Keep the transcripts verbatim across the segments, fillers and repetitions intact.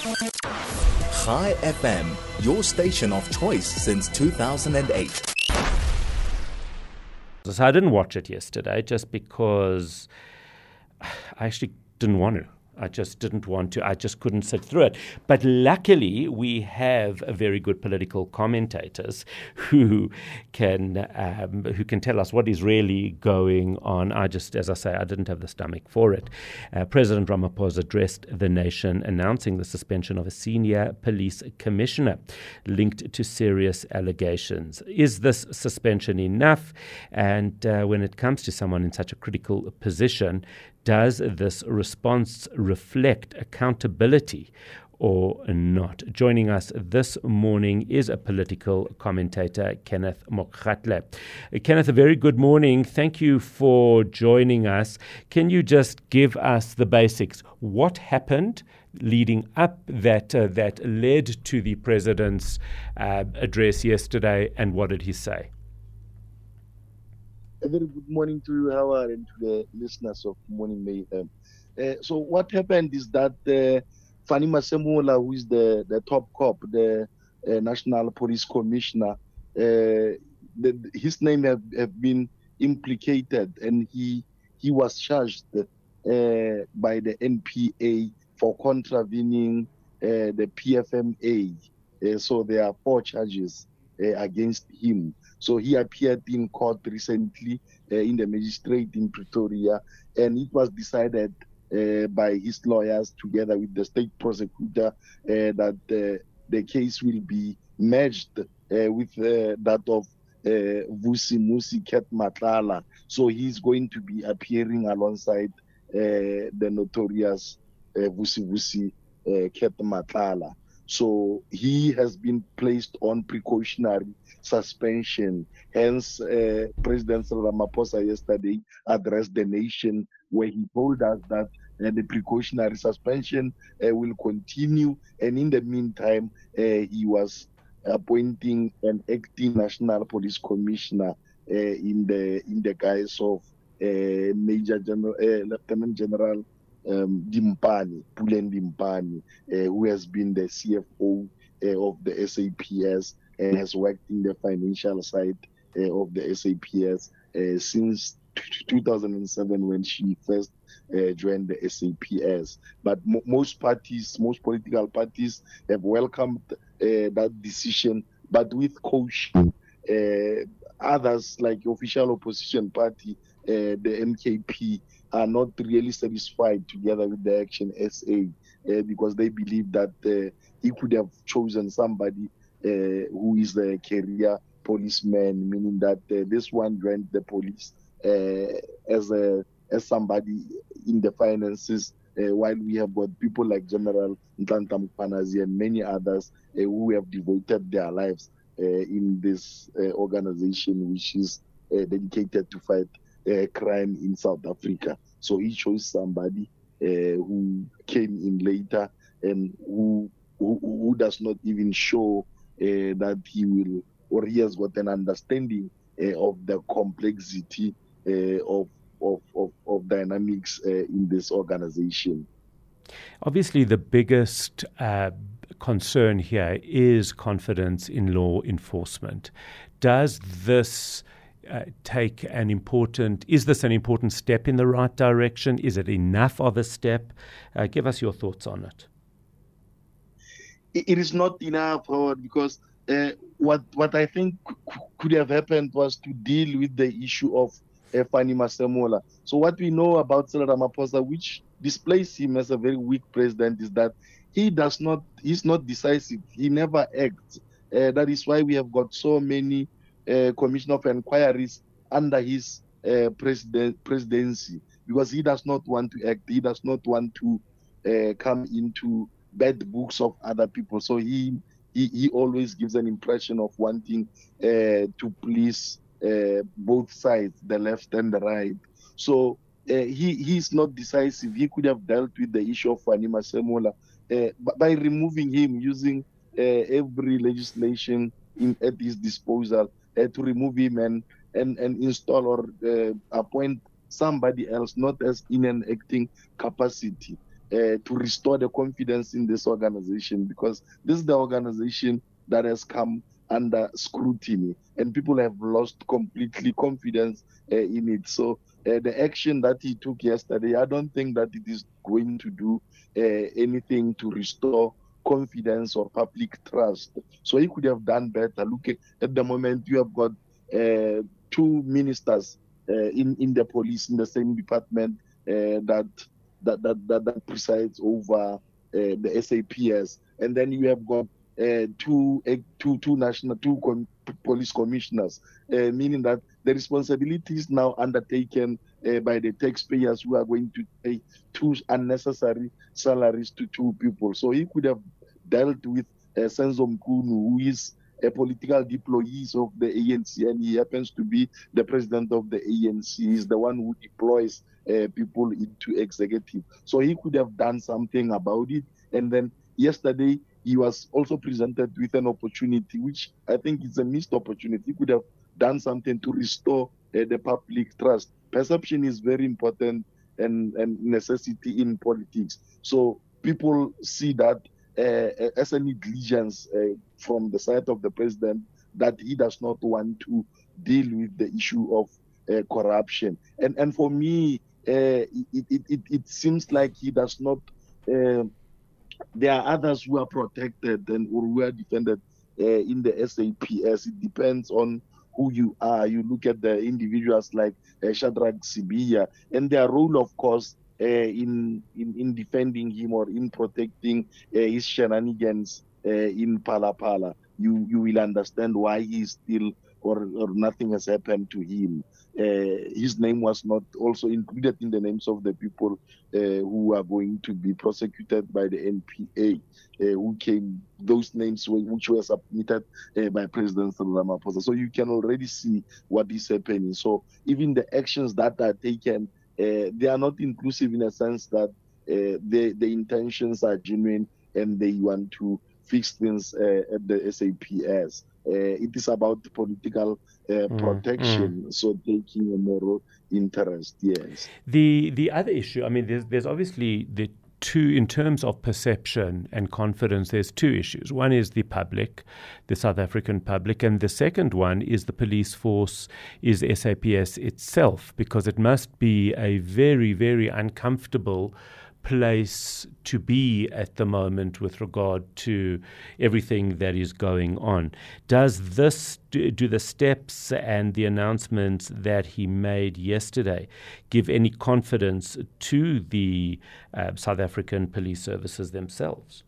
Chai F M, your station of choice since two thousand eight. So I didn't watch it yesterday just because I actually didn't want to. I just didn't want to. I just couldn't sit through it. But luckily, we have a very good political commentators who can um, who can tell us what is really going on. I just, as I say, I didn't have the stomach for it. Uh, President Ramaphosa addressed the nation announcing the suspension of a senior police commissioner linked to serious allegations. Is this suspension enough? And uh, when it comes to someone in such a critical position, does this response reflect accountability or not? Joining us this morning is a political commentator, Kenneth Mokgatle. Uh, Kenneth, a very good morning. Thank you for joining us. Can you just give us the basics? What happened leading up that uh, that led to the president's uh, address yesterday, and what did he say? A very good morning to you, Howard, and to the listeners of Morning Mayhem. Uh, so what happened is that uh, Fanny Masemola, who is the, the top cop, the uh, National Police Commissioner, uh, the, his name have, have been implicated, and he he was charged uh, by the N P A for contravening uh, the P F M A. Uh, so there are four charges uh, against him. So he appeared in court recently uh, in the magistrate in Pretoria, and it was decided uh, by his lawyers together with the state prosecutor uh, that uh, the case will be merged uh, with uh, that of uh, Vusi Musi Ket Matlala. So he's going to be appearing alongside uh, the notorious uh, Vusi Vusi uh, Ket Matlala. So he has been placed on precautionary suspension. Hence, uh, President Ramaphosa yesterday addressed the nation where he told us that uh, the precautionary suspension uh, will continue. And in the meantime, uh, he was appointing an acting National Police Commissioner uh, in the in the guise of uh, Major General, uh, Lieutenant General Um, Dimpani, Pulen Dimpani, uh, who has been the C F O uh, of the S A P S and has worked in the financial side uh, of the S A P S uh, since two thousand seven when she first uh, joined the S A P S. But mo- most parties, most political parties have welcomed uh, that decision, but with caution. Uh, others, like official opposition party, uh, the M K P, are not really satisfied together with the Action S A uh, because they believe that uh, he could have chosen somebody uh, who is a career policeman, meaning that uh, this one joined the police uh, as a as somebody in the finances, uh, while we have got people like General Nhlanhla Mkhwanazi and many others uh, who have devoted their lives uh, in this uh, organization, which is uh, dedicated to fight Uh, crime in South Africa. So he chose somebody uh, who came in later and who who, who does not even show uh, that he will, or he has got an understanding uh, of the complexity uh, of, of, of of dynamics uh, in this organization. Obviously, the biggest uh, concern here is confidence in law enforcement. Does this Uh, take an important, is this an important step in the right direction? Is it enough of a step? Uh, give us your thoughts on it. It is not enough, Howard, because uh, what what I think c- could have happened was to deal with the issue of uh, Fanny Masemola. So what we know about Cyril Ramaphosa, which displays him as a very weak president, is that he does not, he's not decisive. He never acts. Uh, that is why we have got so many Uh, commission of inquiries under his uh, president, presidency, because he does not want to act. He does not want to uh, come into bad books of other people. So he he, he always gives an impression of wanting uh, to please uh, both sides, the left and the right. So uh, he he's not decisive. He could have dealt with the issue of Fanny Masemola uh, by removing him using uh, every legislation in, at his disposal. Uh, to remove him and, and, and install or uh, appoint somebody else, not as in an acting capacity. uh, to restore the confidence in this organization, because this is the organization that has come under scrutiny and people have lost completely confidence uh, in it. So uh, the action that he took yesterday, I don't think that it is going to do uh, anything to restore confidence or public trust. So he could have done better. Look at, at the moment you have got uh, two ministers uh, in in the police in the same department uh, that, that that that that presides over uh, the S A P S, and then you have got uh, two uh, two two national two com- police commissioners, uh, meaning that the responsibility is now undertaken uh, by the taxpayers who are going to pay two unnecessary salaries to two people. So he could have dealt with uh, Senzo Mkhunu, who is a political deployee of the A N C, and he happens to be the president of the A N C. He's the one who deploys uh, people into executive. So he could have done something about it. And then yesterday, he was also presented with an opportunity, which I think is a missed opportunity. He could have done something to restore uh, the public trust. Perception is very important and, and necessity in politics. So people see that uh, as a negligence uh, from the side of the president, that he does not want to deal with the issue of uh, corruption. And and for me, uh, it, it, it, it seems like he does not... Uh, there are others who are protected and or who are defended uh, in the S A P S. It depends on who you are. You look at the individuals like uh, Shadrack Sibiya, and their role, of course, uh, in, in in defending him or in protecting uh, his shenanigans uh, in Palapala. You you will understand why he is still or or nothing has happened to him. Uh, his name was not also included in the names of the people uh, who are going to be prosecuted by the N P A, uh, who came, those names were, which were submitted uh, by President Ramaphosa. So you can already see what is happening. So even the actions that are taken, uh, they are not inclusive in a sense that uh, the, the intentions are genuine and they want to fix things uh, at the S A P S. Uh, it is about political uh, mm, protection, mm. so taking a moral interest, yes. The the other issue, I mean, there's, there's obviously the two, in terms of perception and confidence, there's two issues. One is the public, the South African public, and the second one is the police force, is S A P S itself, because it must be a very, very uncomfortable place to be at the moment with regard to everything that is going on. Does this, do the steps and the announcements that he made yesterday give any confidence to the uh, South African police services themselves?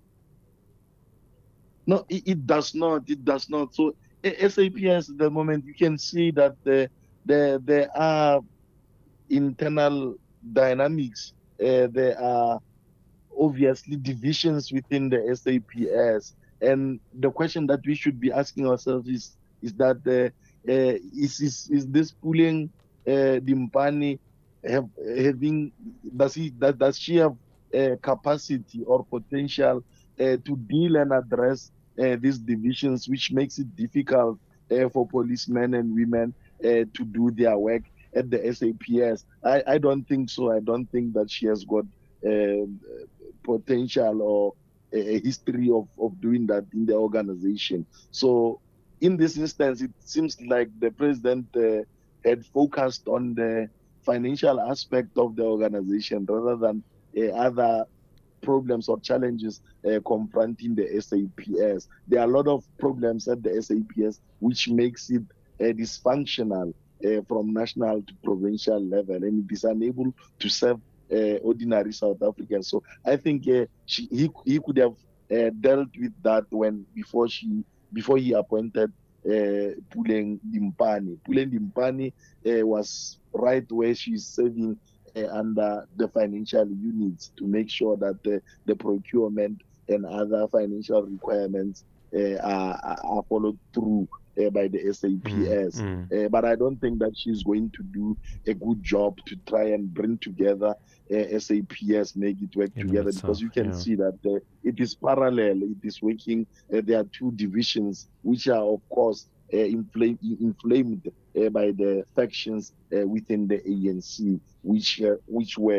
No, it, it does not. It does not. So S A P S at the moment, you can see that the, the, there are internal dynamics. Uh, there are obviously divisions within the S A P S, and the question that we should be asking ourselves is: is that uh, uh, is, is is this pulling uh, Dimpane have having does he that does she have uh, capacity or potential uh, to deal and address uh, these divisions, which makes it difficult uh, for policemen and women uh, to do their work at the S A P S? I, I don't think so. I don't think that she has got uh, potential or a, a history of, of doing that in the organization. So in this instance, it seems like the president uh, had focused on the financial aspect of the organization rather than uh, other problems or challenges uh, confronting the S A P S. There are a lot of problems at the S A P S which makes it uh, dysfunctional Uh, from national to provincial level, and it is unable to serve uh, ordinary South Africans. So I think uh, she, he he could have uh, dealt with that when before she before he appointed uh, Puleng Dimpane. Puleng Dimpane uh, was right where she's serving uh, under the financial units to make sure that uh, the procurement and other financial requirements uh, are, are followed through Uh, by the S A P S. Mm, mm. Uh, but I don't think that she's going to do a good job to try and bring together uh, S A P S, make it work in together, itself, because you can yeah. see that uh, it is parallel, it is working. Uh, there are two divisions which are, of course, uh, inflame, inflamed uh, by the factions uh, within the A N C, which uh, which were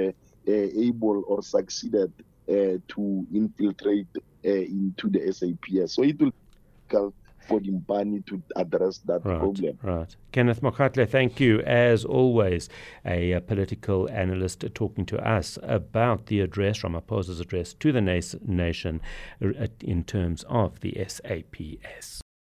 uh, able or succeeded uh, to infiltrate uh, into the S A P S. So it will be difficult for the Mpane to address that right, problem. Right. Kenneth Mokgatle, thank you, as always, a, a political analyst uh, talking to us about the address, Ramaphosa's address to the na- nation uh, in terms of the S A P S.